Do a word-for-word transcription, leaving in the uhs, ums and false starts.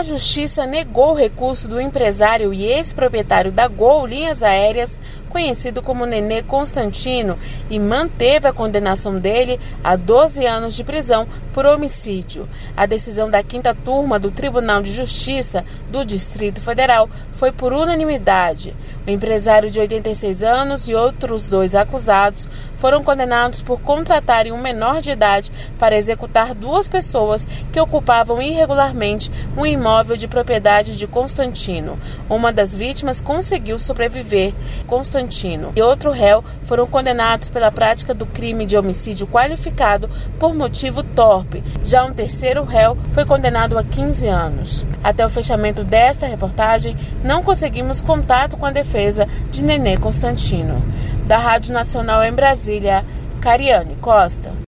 A Justiça negou o recurso do empresário e ex-proprietário da Gol Linhas Aéreas, conhecido como Nenê Constantino, e manteve a condenação dele a doze anos de prisão por homicídio. A decisão da quinta turma do Tribunal de Justiça do Distrito Federal foi por unanimidade. O empresário de oitenta e seis anos e outros dois acusados foram condenados por contratarem um menor de idade para executar duas pessoas que ocupavam irregularmente um imóvel de propriedade de Constantino. Uma das vítimas conseguiu sobreviver, Constantino, e outro réu foram condenados pela prática do crime de homicídio qualificado por motivo torpe. Já um terceiro réu foi condenado a quinze anos. Até o fechamento desta reportagem, não conseguimos contato com a defesa de Nenê Constantino. Da Rádio Nacional em Brasília, Cariane Costa.